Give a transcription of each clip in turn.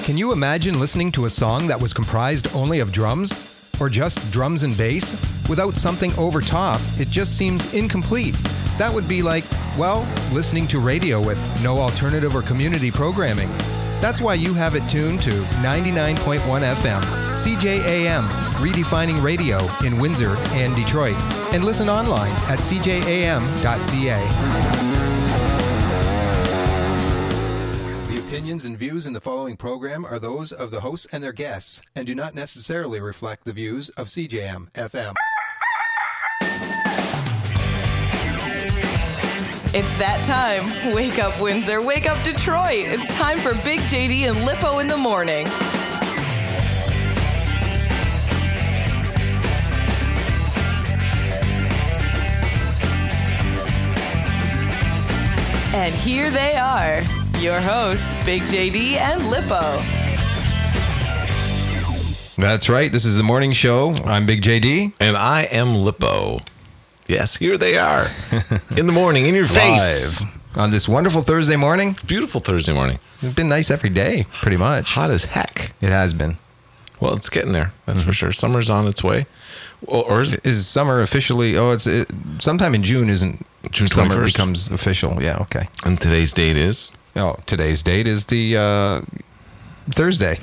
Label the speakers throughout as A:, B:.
A: Can you imagine listening to a song that was comprised only of drums? Or just drums and bass? Without something over top, it just seems incomplete. That would be like, well, listening to radio with no alternative or community programming. That's why you have it tuned to 99.1 FM, CJAM, redefining radio in Windsor and Detroit. And listen online at cjam.ca. The opinions and views in the following program are those of the hosts and their guests and do not necessarily reflect the views of CJAM FM.
B: It's that time. Wake up, Windsor. Wake up, Detroit. It's time for Big JD and Lippo in the morning. And here they are, your hosts, Big JD and Lippo.
A: That's right. This is the morning show. I'm Big JD.
C: And I am Lippo. Yes, here they are. In the morning, in your face.
A: Live on this wonderful Thursday morning.
C: Beautiful Thursday morning.
A: It's been nice every day, pretty much.
C: Hot as heck.
A: It has been.
C: Well, it's getting there. That's for sure. Summer's on its way. Or
A: is summer officially? Sometime in June, isn't
C: June 21st?
A: Summer becomes official. Yeah, okay.
C: And today's date is?
A: Oh, today's date is the Thursday.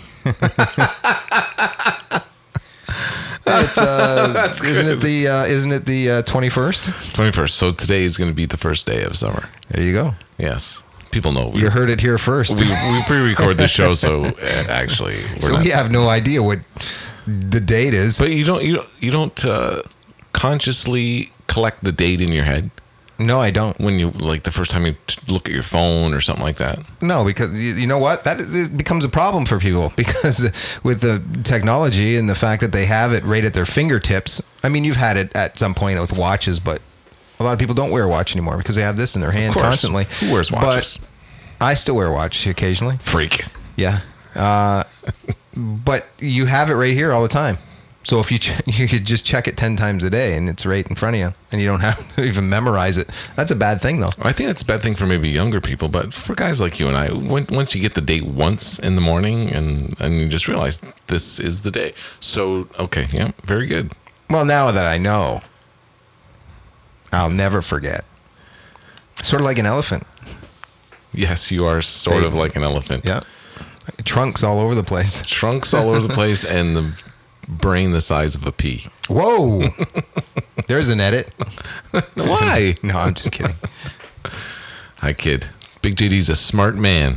A: Isn't it the 21st?
C: 21st. So today is going to be the first day of summer.
A: There you go.
C: Yes. People know.
A: You heard it here first.
C: We pre-record the show, so actually,
A: we have no idea what the date is.
C: But you don't consciously collect the date in your head.
A: No, I don't.
C: When you, like, the first time you look at your phone or something like that?
A: No, because you know what? It becomes a problem for people because with the technology and the fact that they have it right at their fingertips. I mean, you've had it at some point with watches, but a lot of people don't wear a watch anymore because they have this in their hand constantly.
C: Who wears watches?
A: But I still wear a watch occasionally.
C: Freak.
A: Yeah. But you have it right here all the time. So if you could just check it 10 times a day and it's right in front of you and you don't have to even memorize it. That's a bad thing, though.
C: I think that's a bad thing for maybe younger people, but for guys like you and I, once you get the date once in the morning and you just realize this is the day. So, okay, yeah, very good.
A: Well, now that I know, I'll never forget. Sort of like an elephant.
C: Yes, you are sort of like an elephant.
A: Yeah. Trunks all over the place.
C: Trunks all over the place and the brain the size of a pea.
A: Whoa. There's an edit.
C: Why?
A: No, I'm just kidding.
C: I kid. Big JD's a smart man.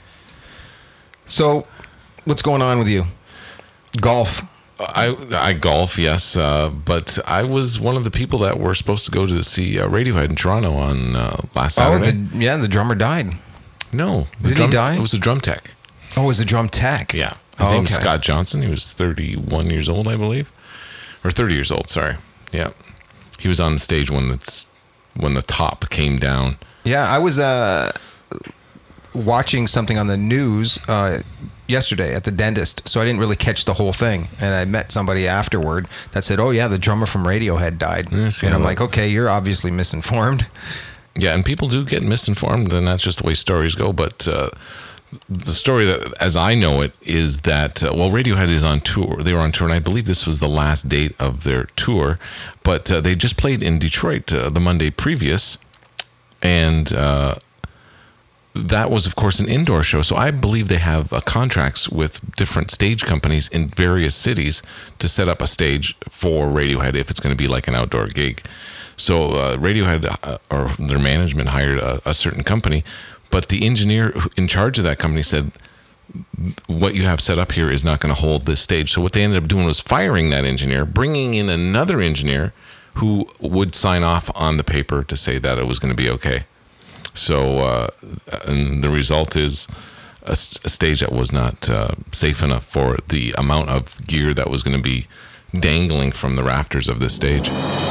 A: So, what's going on with you? Golf.
C: I golf, yes, but I was one of the people that were supposed to go to see Radiohead in Toronto on last Saturday.
A: The drummer died.
C: No.
A: Did he die?
C: It was a drum tech.
A: Oh, it was a drum tech?
C: Yeah. His name is Scott Johnson. He was 31 years old, I believe. Or 30 years old, sorry. Yeah. He was on the stage when the top came down.
A: Yeah, I was watching something on the news yesterday at the dentist, so I didn't really catch the whole thing. And I met somebody afterward that said, oh, yeah, the drummer from Radiohead died.
C: Yes,
A: and I'm like, okay, you're obviously misinformed.
C: Yeah, and people do get misinformed, and that's just the way stories go. But the story, that, as I know it, is that, Radiohead is on tour. They were on tour, and I believe this was the last date of their tour. But they just played in Detroit the Monday previous, and that was, of course, an indoor show. So I believe they have contracts with different stage companies in various cities to set up a stage for Radiohead if it's going to be like an outdoor gig. So Radiohead or their management hired a certain company, but the engineer in charge of that company said, what you have set up here is not going to hold this stage. So what they ended up doing was firing that engineer, bringing in another engineer who would sign off on the paper to say that it was going to be okay. So and the result is a stage that was not safe enough for the amount of gear that was going to be dangling from the rafters of this stage.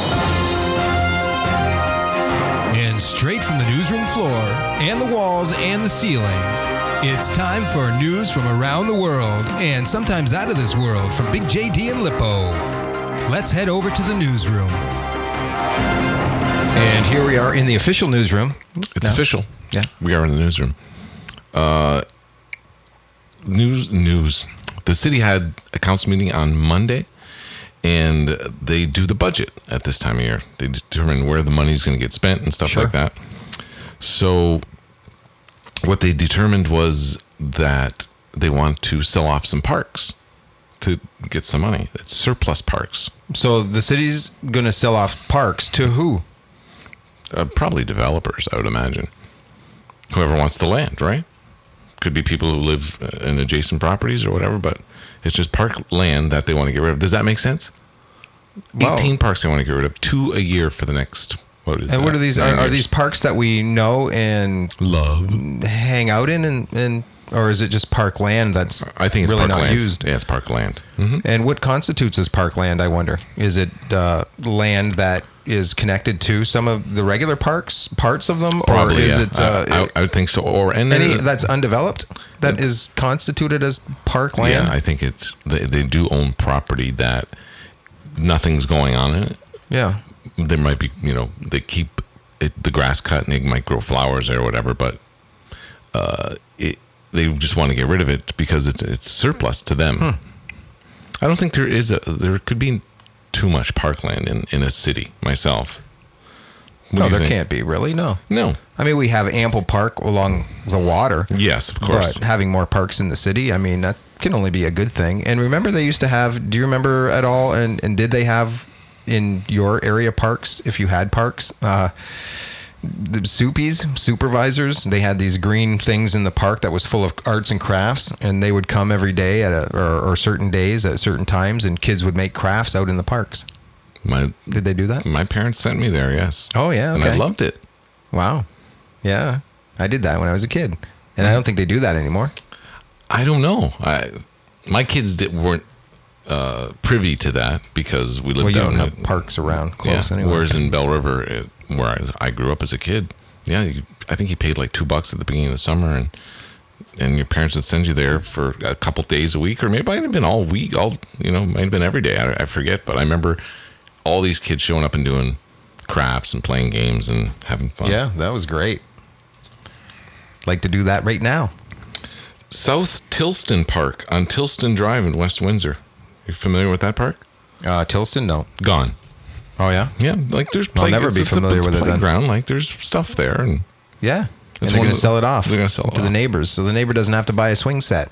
D: And straight from the newsroom floor and the walls and the ceiling, it's time for news from around the world and sometimes out of this world from Big JD and Lippo. Let's head over to the newsroom.
A: And here we are in the official newsroom.
C: It's official.
A: Yeah.
C: We are in the newsroom. news. The city had a council meeting on Monday, and they do the budget at this time of year. They determine where the money's going to get spent and stuff like that. So what they determined was that they want to sell off some parks to get some money. It's surplus parks.
A: So the city's going to sell off parks to who?
C: Probably developers, I would imagine. Whoever wants the land, right? Could be people who live in adjacent properties or whatever, but it's just park land that they want to get rid of. Does that make sense?
A: Well,
C: 18 parks they want to get rid of, 2 a year for the next, what is that?
A: And what are these? Are these parks that we know and
C: love,
A: hang out in, and or is it just park land that's
C: I think it's
A: really
C: park
A: not
C: land.
A: used?
C: Yeah, it's park land. Mm-hmm.
A: And what constitutes as park land, I wonder? Is it land that is connected to some of the regular parks, parts of them?
C: Probably,
A: or is
C: yeah.
A: it
C: I would think so. Or
A: any that's undeveloped that is constituted as park land?
C: Yeah, I think it's they do own property that nothing's going on in it.
A: Yeah.
C: There might be, they keep the grass cut and they might grow flowers there or whatever, but they just want to get rid of it because it's surplus to them. I don't think there could be too much parkland in a city myself.
A: No, there can't be, really. No. I mean, we have ample park along the water.
C: Yes, of course.
A: But having more parks in the city, I mean, that can only be a good thing. And remember, they used to have, do you remember at all? And did they have in your area parks, if you had parks, the soupies, supervisors, they had these green things in the park that was full of arts and crafts, and they would come every day or certain days at certain times, and kids would make crafts out in the parks. Did they do that?
C: My parents sent me there, yes.
A: Oh, yeah. Okay.
C: And I loved it.
A: Wow. Yeah. I did that when I was a kid. And I don't think they do that anymore.
C: I don't know. My kids weren't privy to that because we lived
A: down.
C: down
A: You don't have parks around close anyway.
C: Whereas in Bell River, where I grew up as a kid, I think you paid like $2 at the beginning of the summer, and your parents would send you there for a couple days a week, or maybe it might have been all week, might have been every day. I forget, but I remember all these kids showing up and doing crafts and playing games and having fun.
A: Yeah, that was great. Like to do that right now.
C: South Tilston Park on Tilston Drive in West Windsor. You familiar with that park?
A: Tilston, no.
C: Gone.
A: Oh, yeah?
C: Yeah, like there's
A: I'll never be familiar with it then.
C: Playground, like there's stuff there. And
A: yeah, and they're going to sell it off.
C: They're going to sell it
A: to the neighbors, so the neighbor doesn't have to buy a swing set.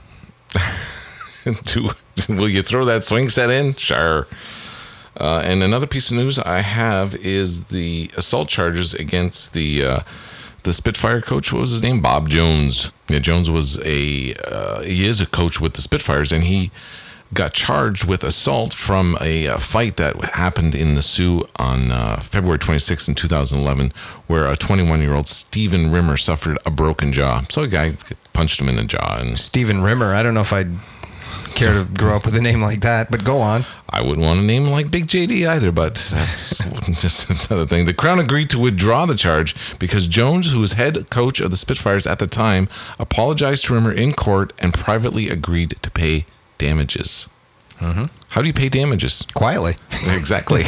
C: Will you throw that swing set in? Sure. And another piece of news I have is the assault charges against the Spitfire coach. What was his name? Bob Jones. Yeah, Jones was he is a coach with the Spitfires, and he got charged with assault from a fight that happened in the Sioux on February 26th in 2011, where a 21-year-old Stephen Rimmer suffered a broken jaw. So a guy punched him in the jaw. And
A: Stephen Rimmer, I don't know if I'd care to grow up with a name like that, but go on.
C: I wouldn't want a name like Big JD either, but that's just another thing. The Crown agreed to withdraw the charge because Jones, who was head coach of the Spitfires at the time, apologized to Rimmer in court and privately agreed to pay damages. Mm-hmm. How do you pay damages?
A: Quietly.
C: Exactly.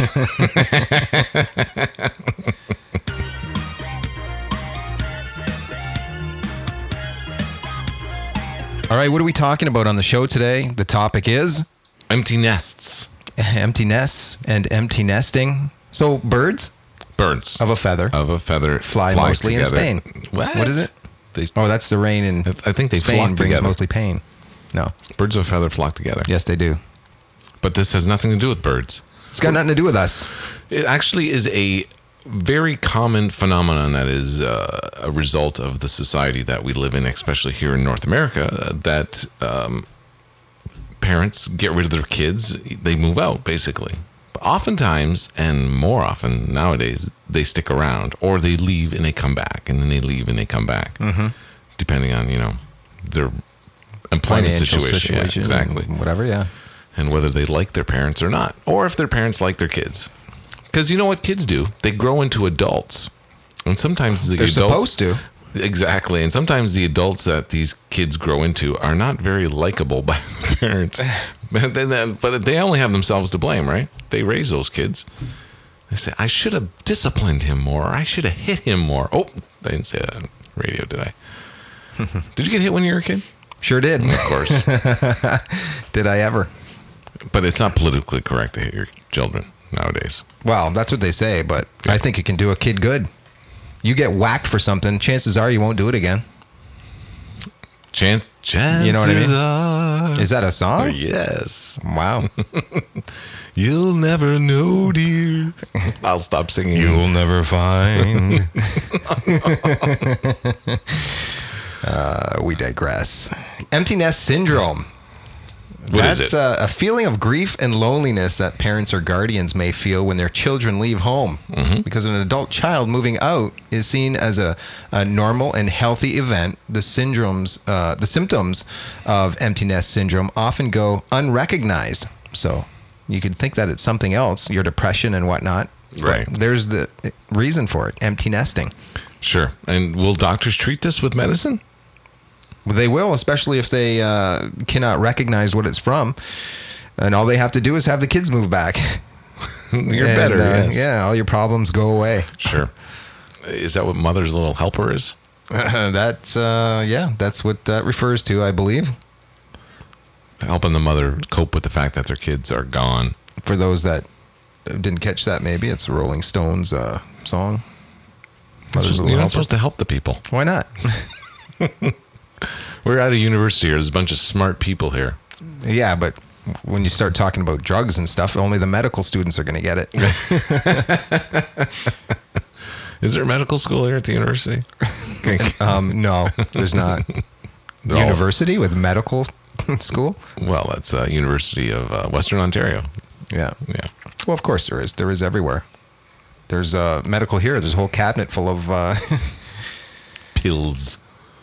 A: All right, what are we talking about on the show today? The topic is
C: empty nests.
A: Empty nests and empty nesting. So birds of a feather fly mostly
C: together.
A: in Spain. What is it? That's the rain in
C: I think they
A: Spain
C: flock
A: brings
C: together.
A: mostly pain. No.
C: Birds of a feather flock together.
A: Yes, they do.
C: But this has nothing to do with birds.
A: It's got nothing to do with us.
C: It actually is a very common phenomenon that is a result of the society that we live in, especially here in North America, that parents get rid of their kids. They move out, basically. But oftentimes, and more often nowadays, they stick around, or they leave and they come back, and then they leave and they come back, depending on, their employment situation. Yeah, exactly.
A: Whatever, yeah.
C: And whether they like their parents or not, or if their parents like their kids. Because you know what kids do? They grow into adults. And sometimes
A: they're supposed to.
C: Exactly. And sometimes the adults that these kids grow into are not very likable by the parents. But they only have themselves to blame, right? They raise those kids. They say, I should have disciplined him more. I should have hit him more. Oh, I didn't say that on radio, did I? Did you get hit when you were a kid?
A: Sure did.
C: Of course.
A: Did I ever?
C: But it's not politically correct to hit your children nowadays.
A: Well, that's what they say, but I think it can do a kid good. You get whacked for something, chances are you won't do it again.
C: Chances
A: You know what I mean? Is that a song?
C: Yes.
A: Wow.
C: You'll never know, dear. I'll stop singing.
A: You'll never find. We digress. Empty nest syndrome.
C: What is
A: That's
C: it?
A: a feeling of grief and loneliness that parents or guardians may feel when their children leave home. Because an adult child moving out is seen as a normal and healthy event. The symptoms of empty nest syndrome often go unrecognized. So you could think that it's something else, your depression and whatnot.
C: Right.
A: But there's the reason for it, empty nesting.
C: Sure. And will doctors treat this with medicine?
A: They will, especially if they cannot recognize what it's from. And all they have to do is have the kids move back.
C: You're better, yes.
A: Yeah, all your problems go away.
C: Sure. Is that what Mother's Little Helper is?
A: That's what that refers to, I believe.
C: Helping the mother cope with the fact that their kids are gone.
A: For those that didn't catch that, maybe it's a Rolling Stones song. Mother's Little
C: You're not
A: Helper.
C: supposed to help the people.
A: Why not?
C: We're at a university here. There's a bunch of smart people here.
A: Yeah, but when you start talking about drugs and stuff, only the medical students are going to get it.
C: Is there a medical school here at the university?
A: No, there's not.
C: They're all-
A: University with medical school?
C: Well, that's University of Western Ontario.
A: Yeah.
C: Yeah.
A: Well, of course there is. There is everywhere. There's medical here. There's a whole cabinet full of...
C: Pills.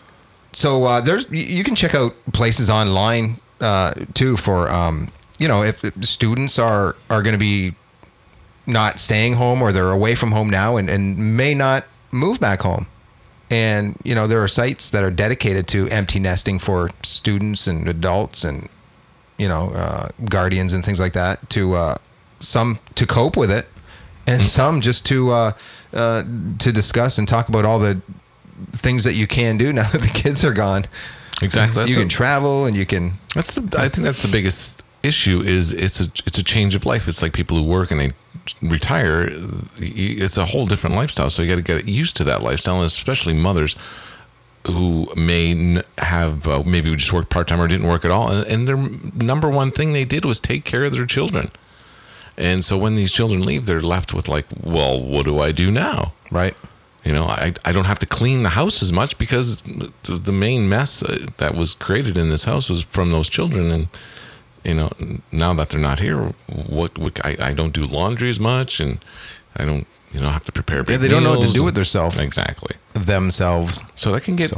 A: So you can check out places online too for, if students are going to be not staying home or they're away from home now and may not move back home. And, there are sites that are dedicated to empty nesting for students and adults and, guardians and things like that to some to cope with it and some just to discuss and talk about all the things that you can do now that the kids are gone.
C: Exactly.
A: You can travel and you can...
C: I think that's the biggest issue is it's a change of life. It's like people who work and they retire. It's a whole different lifestyle. So you got to get used to that lifestyle, and especially mothers who may have maybe just worked part-time or didn't work at all. And their number one thing they did was take care of their children. And so when these children leave, they're left with like, well, what do I do now?
A: Right.
C: I don't have to clean the house as much because the main mess that was created in this house was from those children. And, now that they're not here, I don't do laundry as much and I don't, have to prepare big
A: they don't know what to
C: meals
A: do with themselves.
C: Exactly.
A: Themselves.
C: So that can get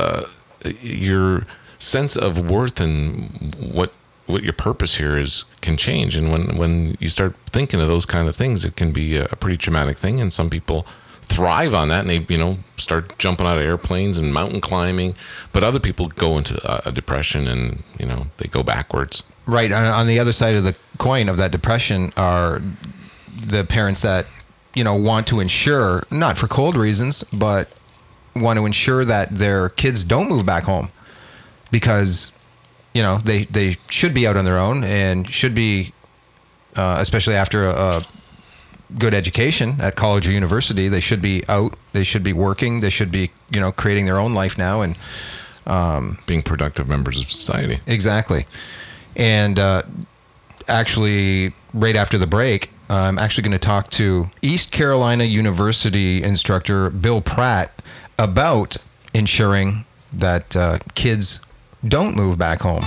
C: your sense of worth and what your purpose here is can change. And when you start thinking of those kind of things, it can be a pretty traumatic thing. And some people thrive on that and they start jumping out of airplanes and mountain climbing, but other people go into a depression and they go backwards.
A: Right. On the other side of the coin of that depression are the parents that want to ensure, not for cold reasons, but want to ensure that their kids don't move back home because they should be out on their own and should be especially after a good education at college or university. They should be out. They should be working. They should be, creating their own life now and
C: being productive members of society.
A: Exactly. And actually, right after the break, I'm actually going to talk to East Carolina University instructor Bill Pratt about ensuring that kids don't move back home.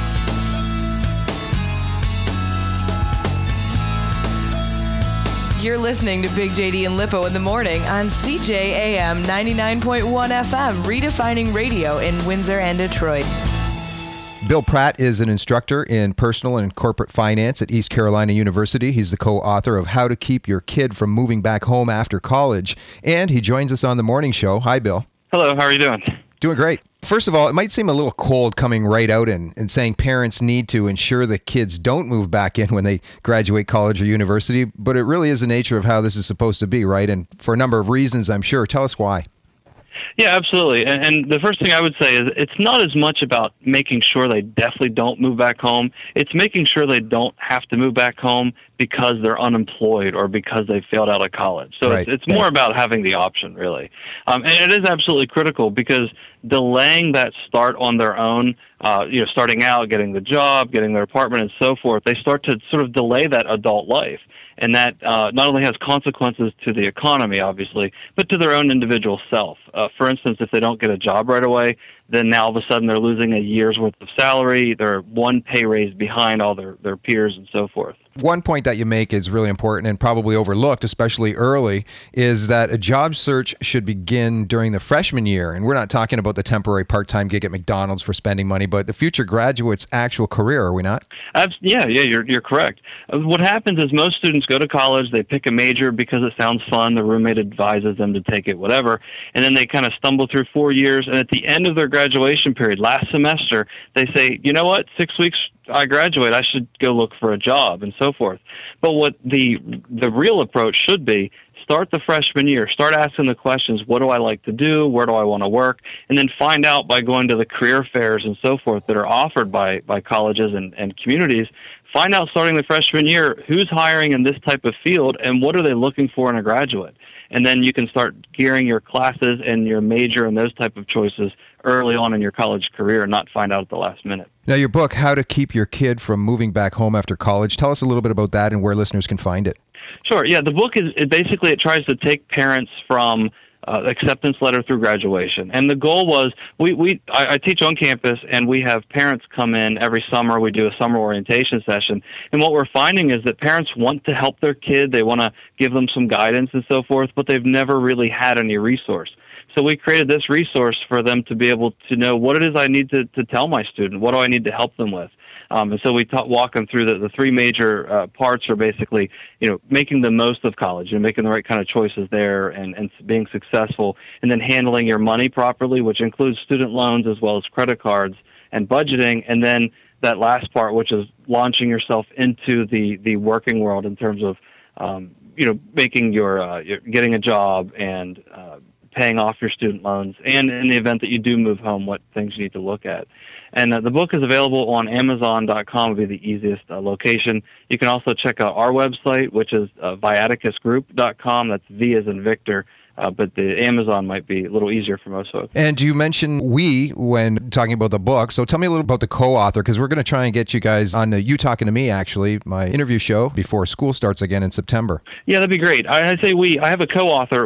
B: You're listening to Big JD and Lippo in the morning on CJAM 99.1 FM, redefining radio in Windsor and Detroit.
A: Bill Pratt is an instructor in personal and corporate finance at East Carolina University. He's the co-author of How to Keep Your Kid from Moving Back Home After College. And he joins us on the morning show. Hi, Bill.
E: Hello, how are you doing?
A: Doing great. First of all, it might seem a little cold coming right out and saying parents need to ensure that kids don't move back in when they graduate college or university, but it really is the nature of how this is supposed to be, right? And for a number of reasons, I'm sure. Tell us why.
E: Yeah, absolutely. And the first thing I would say is it's not as much about making sure they definitely don't move back home. It's making sure they don't have to move back home because they're unemployed or because they failed out of college. So
A: Right.
E: it's more about having the option, really. And it is absolutely critical because delaying that start on their own, starting out, getting the job, getting their apartment, and so forth, they start to sort of delay that adult life. And that not only has consequences to the economy, obviously, but to their own individual self. For instance, if they don't get a job right away, then now all of a sudden they're losing a year's worth of salary. They're one pay raise behind all their peers and so forth.
A: One point that you make is really important and probably overlooked, especially early, is that a job search should begin during the freshman year. And we're not talking about the temporary part-time gig at McDonald's for spending money, but the future graduate's actual career, are we not?
E: Yeah, you're correct. What happens is most students go to college, they pick a major because it sounds fun, the roommate advises them to take it, whatever, and then they kind of stumble through 4 years, and at the end of their graduation period, last semester, they say, you know what, 6 weeks I graduate, I should go look for a job and so forth. But what the real approach should be, start the freshman year, start asking the questions, what do I like to do, where do I want to work, and then find out by going to the career fairs and so forth that are offered by colleges and communities, find out starting the freshman year who's hiring in this type of field and what are they looking for in a graduate. And then you can start gearing your classes and your major and those type of choices early on in your college career and not find out at the last minute.
A: Now, your book, How to Keep Your Kid from Moving Back Home After College, tell us a little bit about that and where listeners can find it.
E: Sure. Yeah, the book it tries to take parents from acceptance letter through graduation. And the goal was, I teach on campus, and we have parents come in every summer. We do a summer orientation session. And what we're finding is that parents want to help their kid. They want to give them some guidance and so forth, but they've never really had any resource. So we created this resource for them to be able to know what it is I need to tell my student. What do I need to help them with? And so we walk them through the three major parts are basically, making the most of college and making the right kind of choices there and being successful, and then handling your money properly, which includes student loans as well as credit cards and budgeting. And then that last part, which is launching yourself into the working world in terms of, making your getting a job and paying off your student loans, and in the event that you do move home, what things you need to look at. And the book is available on Amazon.com, would be the easiest location. You can also check out our website, which is viaticusgroup.com. That's V as in Victor, but the Amazon might be a little easier for most folks.
A: And you mentioned we when talking about the book, so tell me a little about the co-author, because we're going to try and get you guys on You Talking to Me, actually, my interview show before school starts again in September.
E: Yeah, that'd be great. I say I have a co-author.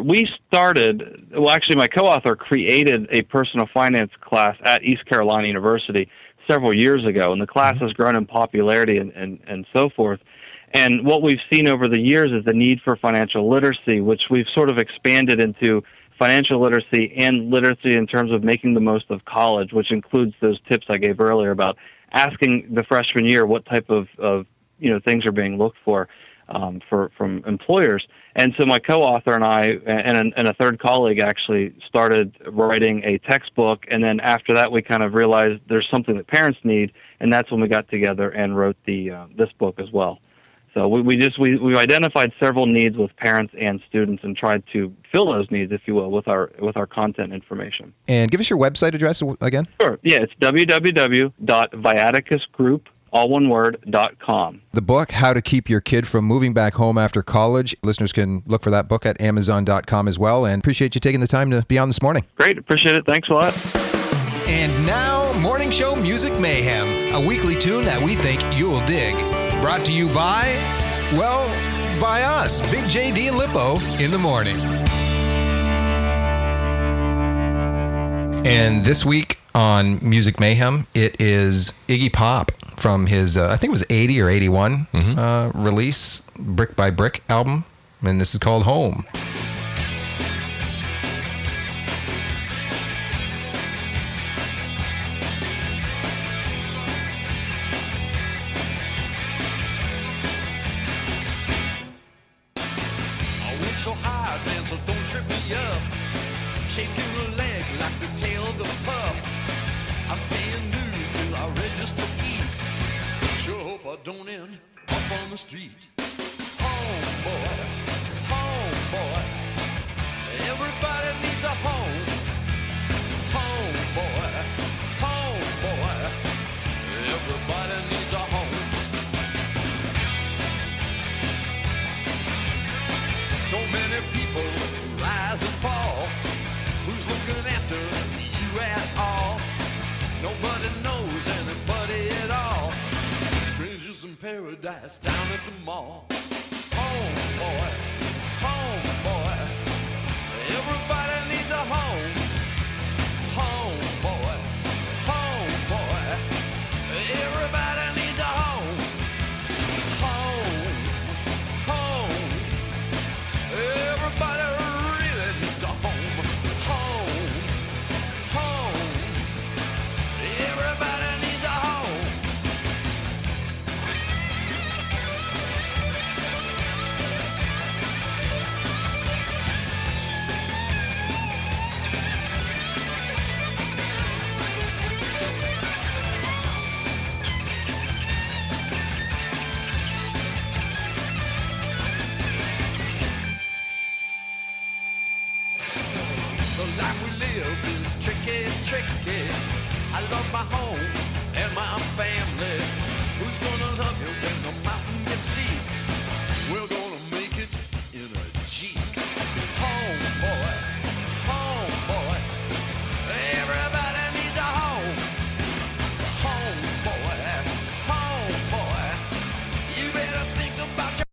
E: My co-author created a personal finance class at East Carolina University several years ago, and the class has grown in popularity and so forth. And what we've seen over the years is the need for financial literacy, which we've sort of expanded into financial literacy and literacy in terms of making the most of college, which includes those tips I gave earlier about asking the freshman year what type of things are being looked for from employers. And so my co-author and I and a third colleague actually started writing a textbook, and then after that we kind of realized there's something that parents need, and that's when we got together and wrote this book as well. So we identified several needs with parents and students and tried to fill those needs, if you will, with our content information.
A: And give us your website address again.
E: Sure. Yeah, it's www.viaticusgroup.com.
A: The book, How to Keep Your Kid from Moving Back Home After College. Listeners can look for that book at Amazon.com as well. And appreciate you taking the time to be on this morning.
E: Great. Appreciate it. Thanks a lot.
D: And now, Morning Show Music Mayhem, a weekly tune that we think you'll dig. Brought to you by us, Big JD and Lippo in the morning. And this week on Music Mayhem, it is Iggy Pop from his, I think it was 80 or 81 release, Brick by Brick album. And this is called Home.
F: So hard, man, so don't trip me up. Shaking your leg like the tail of the pup. I'm paying dues till I register feet. Sure hope I don't end up on the street. Home boy, everybody needs a home. many people rise and fall. Who's looking after you at all? Nobody knows anybody at all. Strangers in paradise down at the mall. Home, boy, home, boy. Everybody needs a home. Home, boy, home, boy. Everybody needs a home. Home, home. Everybody really needs a home. Home, home. Everybody needs a home. The life we live is tricky, tricky. I love my home and my family. Who's gonna love you when the mountain gets steep? We're gonna make it in a Jeep. Home, boy, home, boy. Everybody needs a home. Home, boy, home, boy. You better think about your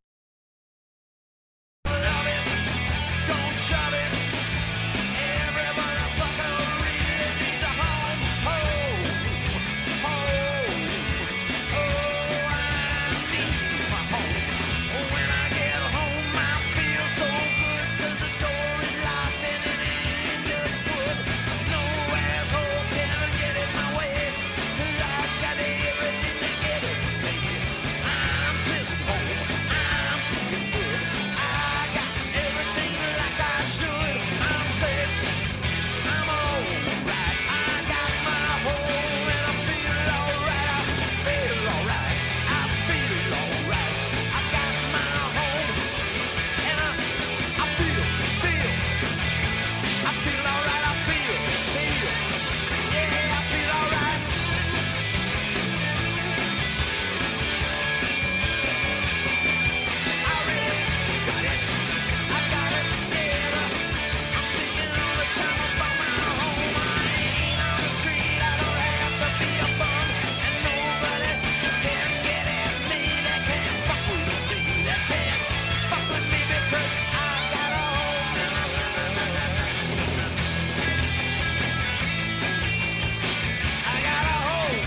F: love it, don't shove it. Everybody fucking really needs a home. Home, home. Oh, I need my home. When I get home, I feel so good 'cause the door is locked and it ain't just wood. No asshole can get in my way 'cause I got everything to get it. I'm sitting home, I'm feeling good. I got everything like I should. I'm safe, I'm alright. I got my home and I feel alright. I feel alright. I feel alright. I got my home and I feel. I feel alright. I feel. Yeah, I feel alright. I really got it. I got it together. I'm thinking all the time about my home. I ain't on the street. I don't have to be a bum. And nobody can get at me. They can't fuck with me. They can't fuck with me because I got a home. I got a home.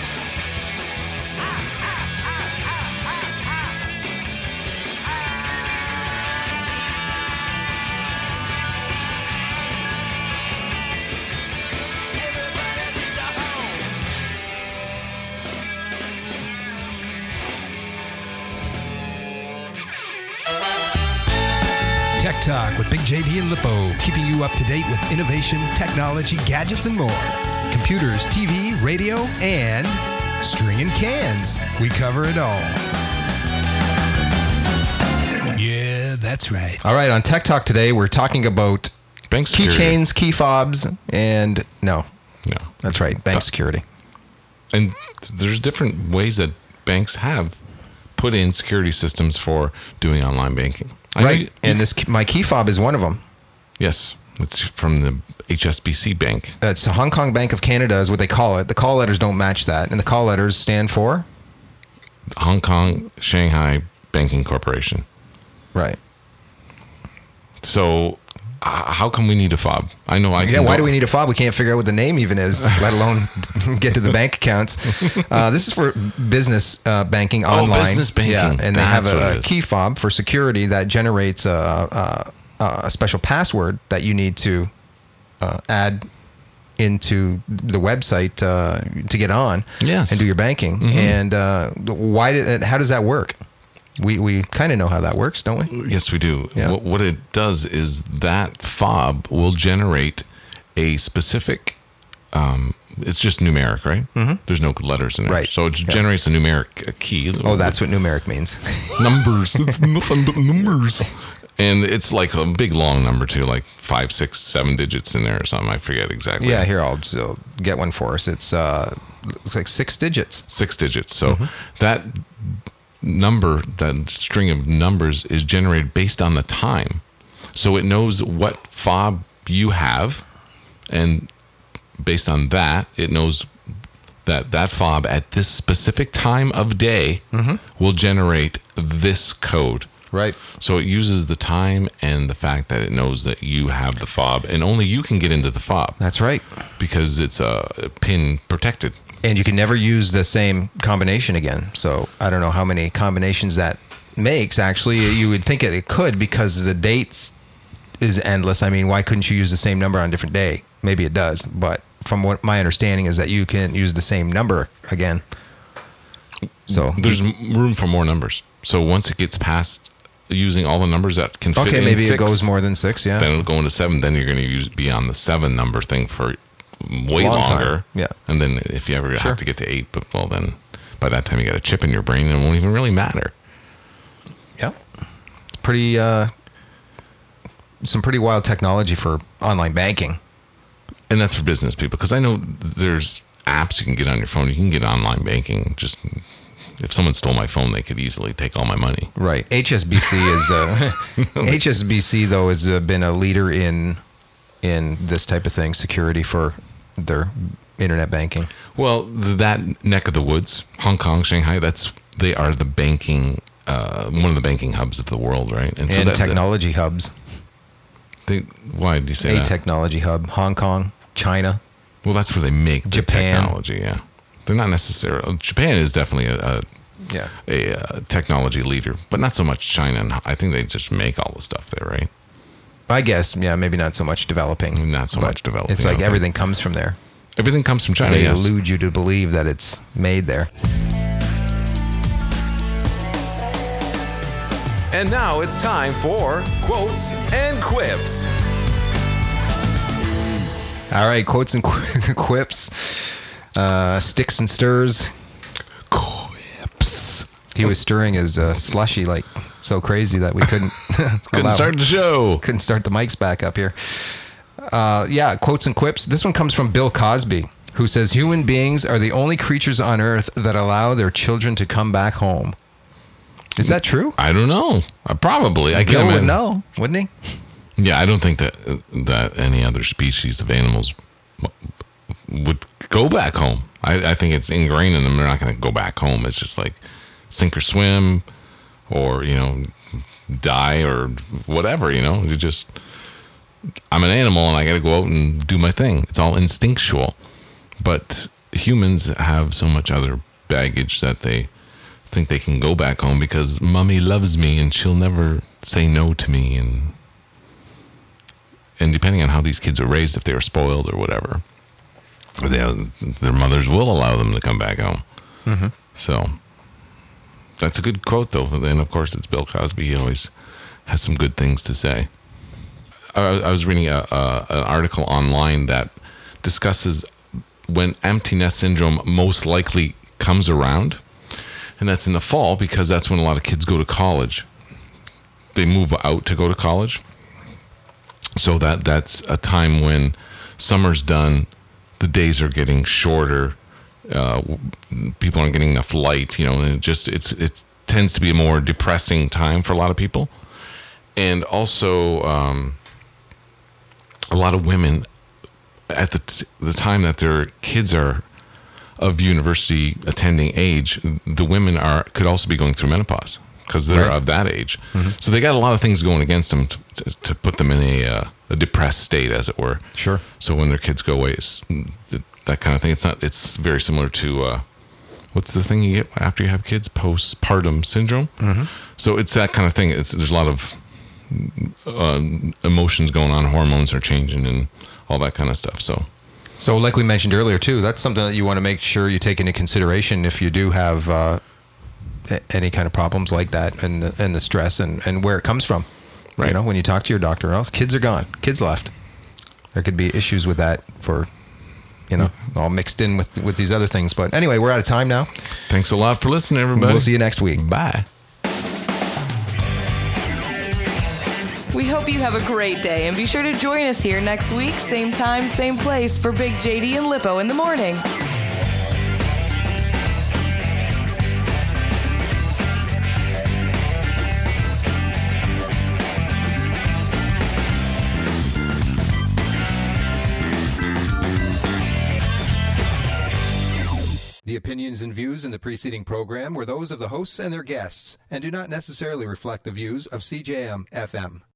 F: Everybody needs a home.
D: Tech Talk with Big JD and Lippo, keeping you up to date with innovation, technology, gadgets, and more. Computers, TV, radio, and stringing cans. We cover it all. Yeah, that's right.
A: All right, on Tech Talk today, we're talking about
C: Bank security.
A: keychains, key fobs, and no,
C: No.
A: that's right, bank security.
C: And there's different ways that banks have put in security systems for doing online banking. I know
A: Right,
C: you-
A: and my key fob is one of them.
C: Yes, it's from the HSBC Bank.
A: It's the Hong Kong Bank of Canada is what they call it. The call letters don't match that, and the call letters stand for
C: Hong Kong Shanghai Banking Corporation.
A: right.
C: So how come we need a fob? I know I
A: Yeah,
C: can
A: why
C: go-
A: do we need a fob? We can't figure out what the name even is, let alone get to the bank accounts. This is for business banking online.
C: business banking.
A: Yeah, and they have
C: That's what
A: a
C: it is.
A: key fob for security that generates a special password that you need to add into the website to get on
C: Yes.
A: and do your banking. And how does that work? We kind of know how that works, don't we?
C: Yes, we do.
A: Yeah.
C: What it does is that fob will generate a specific. It's just numeric, right? Mm-hmm. There's no letters in it,
A: Right.
C: so it generates a numeric key.
A: Oh, that's what numeric means.
C: numbers. It's nothing but numbers. And it's like a big long number too, like 5, 6, 7 digits in there or something. I forget exactly.
A: Yeah, here I'll get one for us. It's looks like 6 digits.
C: 6 digits. So that number, that string of numbers, is generated based on the time. So it knows what fob you have, and based on that, it knows that fob at this specific time of day will generate this code.
A: Right.
C: So it uses the time and the fact that it knows that you have the fob, and only you can get into the fob
A: That's right.
C: because it's pin protected.
A: And you can never use the same combination again. So I don't know how many combinations that makes. Actually, you would think it could, because the dates is endless. I mean, why couldn't you use the same number on a different day? Maybe it does, but from what my understanding is that you can't use the same number again. So
C: There's room for more numbers. So once it gets past using all the numbers that can fit
A: okay,
C: in
A: maybe
C: 6,
A: it goes more than 6. Yeah.
C: then it'll go into 7. Then you're going to be on the 7 number thing for way
A: Long time.
C: longer.
A: Yeah.
C: And then if you ever
A: Sure.
C: have to get to 8, but well, then by that time you got a chip in your brain and it won't even really matter.
A: Yeah. Pretty some pretty wild technology for online banking.
C: And that's for business people, because I know there's apps you can get on your phone. You can get online banking. Just if someone stole my phone, they could easily take all my money.
A: Right. HSBC is HSBC though has been a leader in this type of thing, security for their internet banking.
C: Well, that neck of the woods, Hong Kong, Shanghai, they are the banking, one of the banking hubs of the world, right?
A: And technology hubs.
C: Why did you say that?
A: Technology hub. Hong Kong, China.
C: Well, that's where they make the
A: Japan.
C: technology. Yeah, they're not necessarily. Japan is definitely a technology leader, but not so much China. And I think they just make all the stuff there, right?
A: I guess, yeah, maybe not so much developing.
C: Not so
A: but
C: much developing.
A: It's like
C: okay.
A: everything comes from there.
C: Everything comes from China.
A: They
C: Yes.
A: elude you to believe that it's made there.
G: And now it's time for Quotes and Quips.
A: All right, quotes and quips. Sticks and stirs.
C: Quips.
A: He was stirring his slushy like so crazy that we couldn't
C: Couldn't start the show.
A: couldn't start the mics back up here. Yeah, quotes and quips. This one comes from Bill Cosby, who says human beings are the only creatures on earth that allow their children to come back home. Is that true?
C: I don't know. Probably. I
A: Bill
C: can't
A: would
C: imagine.
A: know, wouldn't he?
C: Yeah, I don't think that any other species of animals would go back home. I think it's ingrained in them. They're not going to go back home. It's just like sink or swim, or die or whatever. You just, I'm an animal and I got to go out and do my thing. It's all instinctual. But humans have so much other baggage that they think they can go back home because mommy loves me and she'll never say no to me, and depending on how these kids are raised, if they were spoiled or whatever, their mothers will allow them to come back home.
A: Mm-hmm.
C: So that's a good quote, though. And of course, it's Bill Cosby. He always has some good things to say. I was reading an article online that discusses when empty nest syndrome most likely comes around, and that's in the fall because that's when a lot of kids go to college. They move out to go to college. So that's a time when summer's done, the days are getting shorter, people aren't getting enough light, and it tends to be a more depressing time for a lot of people. And also, a lot of women at the time that their kids are of university attending age, the women could also be going through menopause because they're of that age. Mm-hmm. So they got a lot of things going against them to put them in a depressed state, as it were.
A: Sure.
C: So when their kids go away, it's that kind of thing. It's very similar to what's the thing you get after you have kids? Postpartum syndrome. Mm-hmm. So it's that kind of thing. There's a lot of emotions going on, hormones are changing, and all that kind of stuff. So
A: like we mentioned earlier too, that's something that you want to make sure you take into consideration if you do have any kind of problems like that, and the stress and where it comes from.
C: Right.
A: When you talk to your doctor, else kids are gone, kids left. There could be issues with that for, all mixed in with these other things. But anyway, we're out of time now.
C: Thanks a lot for listening, everybody.
A: We'll see you next week.
C: Bye.
B: We hope you have a great day, and be sure to join us here next week, same time, same place, for Big JD and Lippo in the morning.
A: The opinions and views in the preceding program were those of the hosts and their guests and do not necessarily reflect the views of CJM FM.